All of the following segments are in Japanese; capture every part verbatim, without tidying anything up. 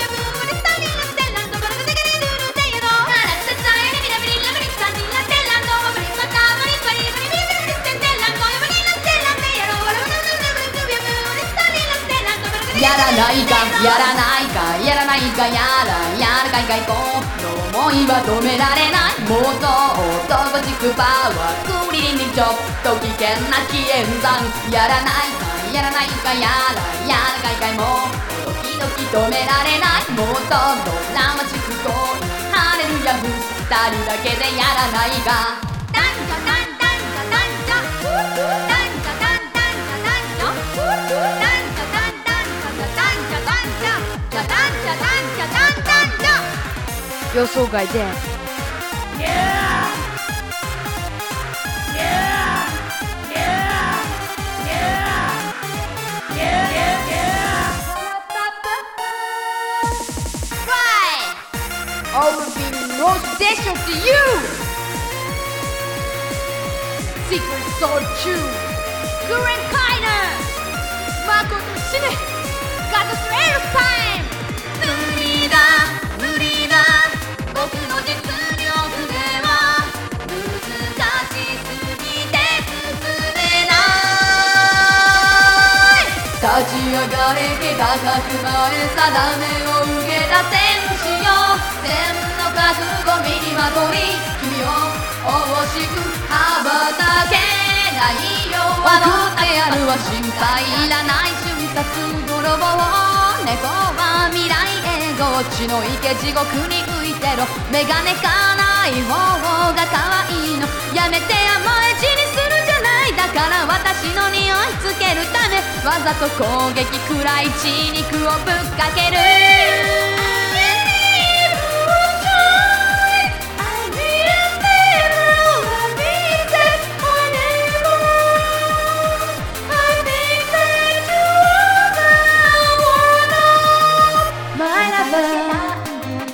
やらないかやらないかやらないかやらやらかいかいこの想いは止められないもっと男軸パワークリリンにちょっと危険な気演算やらないかやらないかやらやらかいかいもドキドキ止められないもっとドラマチック恋ハレルヤ二人だけでやらないか男女男男女男女男女男男女男女男女男男女男女男女男女男女男女予想外でOverbeing no station to you Secret so true Current Kiner マコと死ねガトスエルタイム無理だ無理だ僕の実力では難しすぎて進めない立ち上がれ気高く前定めを受けた戦士よ天の覚悟身にまとい君を惜しく羽ばたけないよ守ってやるは心配いらない瞬殺泥棒猫は未来永劫血の池地獄に浮いてろメガネかない方が可愛いのやめて甘え死にするんじゃないだから私の匂いつけるためわざと攻撃くらい血肉をぶっかける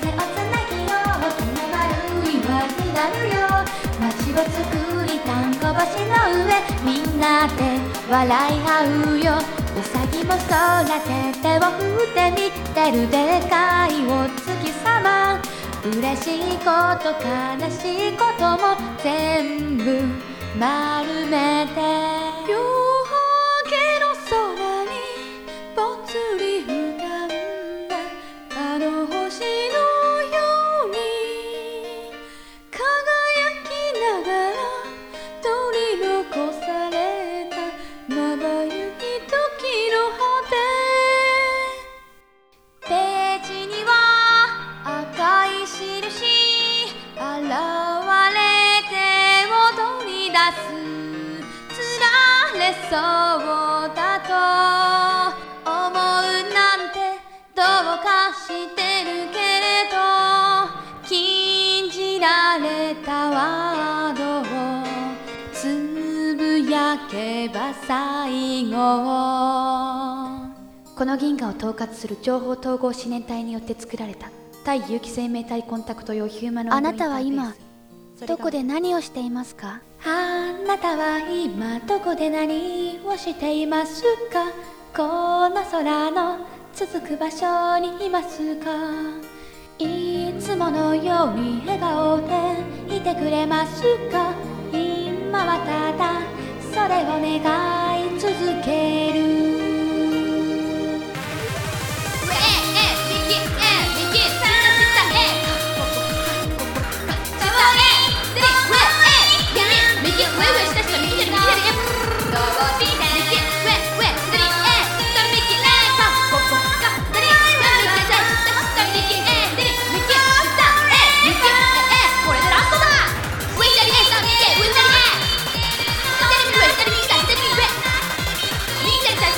街を作り単語星の上みんなで笑い合うよ。うさぎも空で手を振って見てるでかいお月様。嬉しいこと悲しいことも全部丸めて、夜明けの空にぽつり浮かんだあの星のように輝きながら取り残されたまばゆい時の果て。ページには赤い印現れて踊り出す。つられそうだと思うなんてどうかしてるけれど、禁じられたワードをつぶやけば最後。この銀河を統括する情報統合思念体によって作られた対有機生命体コンタクト用ヒューマノイドインターフェース。 あなたは今どこで何をしていますか？ あなたは今どこで何をしていますか？この空の続く場所にいますか？いつものように笑顔でいてくれますか？今はただそれを願い続ける。 左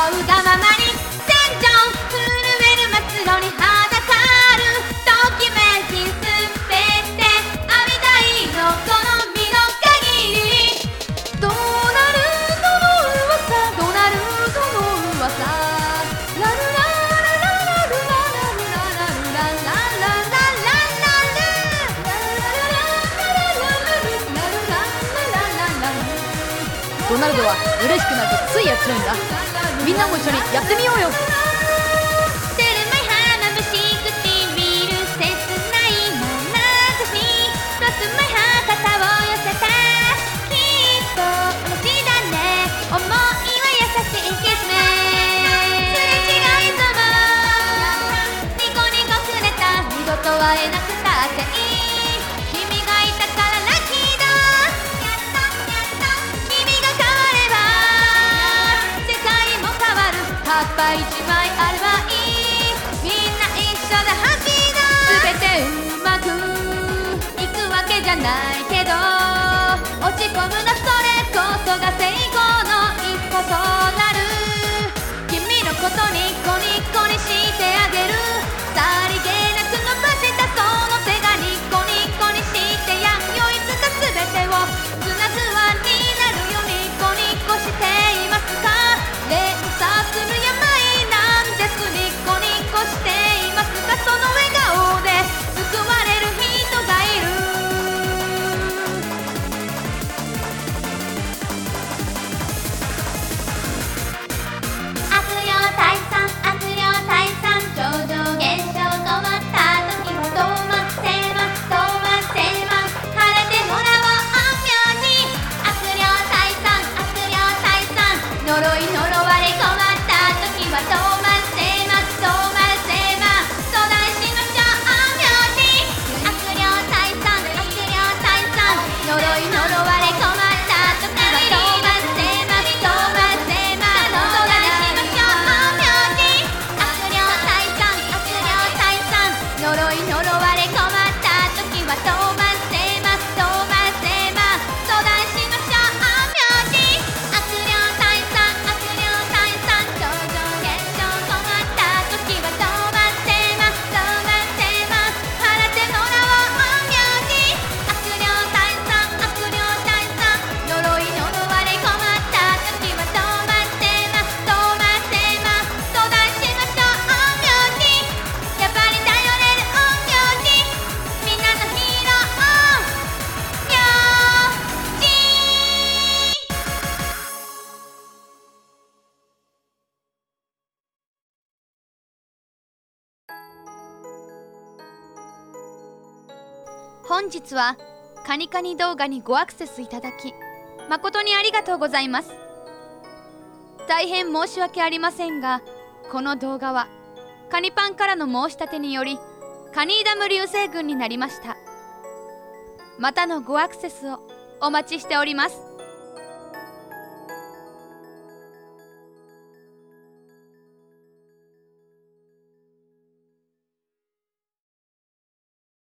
うがままに戦場震える末路に裸るときめきすべて浴びたいのこの身の限りどうなるその噂どうなるその噂ラルララララルララルララルラララララドナルドは嬉しくなるとついやっちゃうんだ。みんなも一緒にやってみようよ。 テルマイ花虫唇切ないまなざしロスマイハ肩を寄せたきっと同じだね思いは優しいキスメすれ違いざまニコニコくれた二度と会えなくたっていい君がいたからラッキーだ君が変われば世界も変わる葉っぱ一枚あればいいみんな一緒でハッピーだ全てうまくいくわけじゃないけど落ち込むなそれこそが成功の一歩となる君のことニコニコにしてあげるさりげなく伸ばしたその手がニコニコにしてやんよいつか全てをつなぐ輪になるよニコニコしていますか連鎖する病なんですニコニコしていますかその笑顔で救われる人がいる悪霊退散悪霊退散超常現象困った時はどうませまどうませま晴れてもらおう陰陽師悪霊退散悪霊退散呪い呪われ困った時はどうませまどうませま相談しましょう陰陽師悪霊退散悪霊退散呪い呪われ困った時はどうませまどうませま相談しましょう陰陽師悪霊退散悪霊退散呪い呪われ困った時はどうませまどうませま相談しましょう陰陽師悪霊退散悪霊退散超常現象困った時はどうませまどうませま晴れてもらおう陰陽師悪霊退散悪霊退散呪い呪われ困った時はどうませまどうませま相談しましょう陰陽師やっぱり頼れる陰陽師みんなのヒーロー陽師本日はカニカニ動画にごアクセスいただき誠にありがとうございます。大変申し訳ありませんが、この動画はカニパンからの申し立てによりカニーダム流星群になりました。またのごアクセスをお待ちしております。